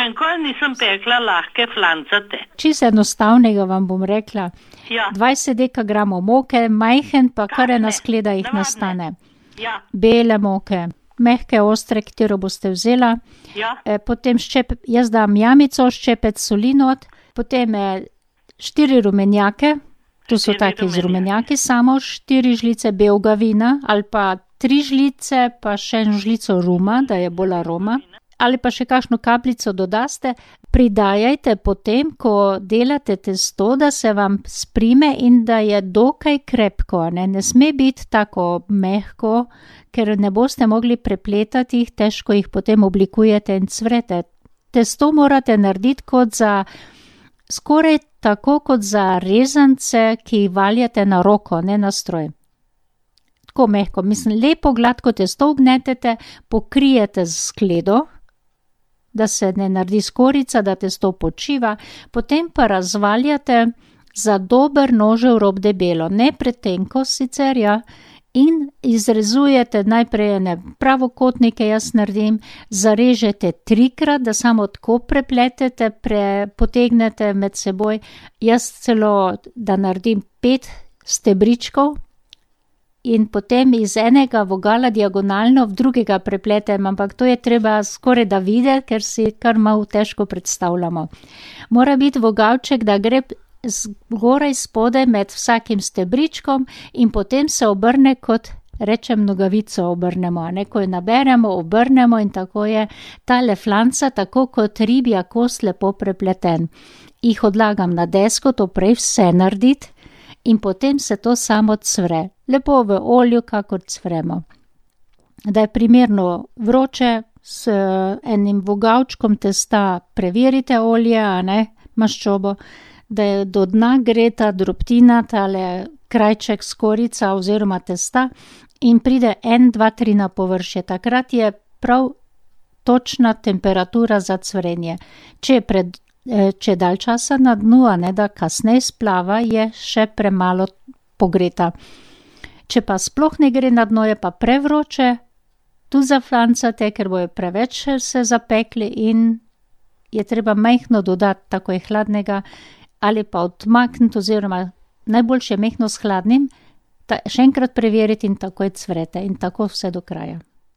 še nikoli nisem pekla lahke flancate. Čisto enostavnega vam bom rekla. Ja. 20 dekagramov moke, majhen pa kar ena Kakšne? skleda jih Navadne? nastane. Ja, Bele moke, mehke, ostre, katero boste vzela. ja, Potem jaz dam jamico, ščepec soli not, potem 4 rumenjake, tu so 4 taki z rumenjaki. rumenjaki, samo 4 žlice belega vina ali pa 3 žlice, pa še eno žlico ruma, da je bolj aroma. Ali pa še kakšno kapljico dodaste, pridajajte potem, ko delate testo, da se vam sprime in da je dokaj krepko, ne sme biti tako mehko, ker ne boste mogli prepletati jih, težko jih potem oblikujete in cvrete. Testo morate narediti skoraj tako kot za rezance, ki jih valjate na roko, ne na stroj. Tako mehko, lepo gladko testo ugnetete, pokrijete z skledo, da se ne naredi skorica, da testo počiva, potem pa razvaljate za dober nožev rob debelo, ne pretenko sicer, ja, in izrezujete najprej ene pravokotnike, jaz naredim, zarežete 3-krat, da samo tako prepletete, potegnete med seboj, jaz celo, da naredim 5 stebričkov, in potem iz enega vogala diagonalno v drugega prepletem, ampak to je treba skoraj da videti, ker si kar malo težko predstavljamo. Mora biti vogalček, da gre zgoraj spodaj med vsakim stebričkom in potem se obrne kot, rečem, nogavico obrnemo, ne, ko jo naberemo, obrnemo in tako je tale flanca, tako kot ribja kost lepo prepleten. Jih odlagam na desko, to prej vse narediti, in potem se to samo cvre. Lepo v olju, kakor cvremo. Da je primerno vroče, s enim vogalčkom testa preverite olje, a ne, maščobo, da je do dna gre ta drobtina, tale krajček skorica oziroma testa in pride 1, 2, 3 na površje. Takrat je prav točna temperatura za cvrenje. Če je dalj časa na dnu, a ne, da kasneje splava, je še premalo pogreta. Če pa sploh ne gre na dno, je pa prevroče, tu zaflancate, ker bojo preveč se zapekli in je treba majhno dodati, tako je hladnega, ali pa odmakniti oziroma najboljše majhno s hladnim, še enkrat preveriti in takoj cvrete in tako vse do kraja.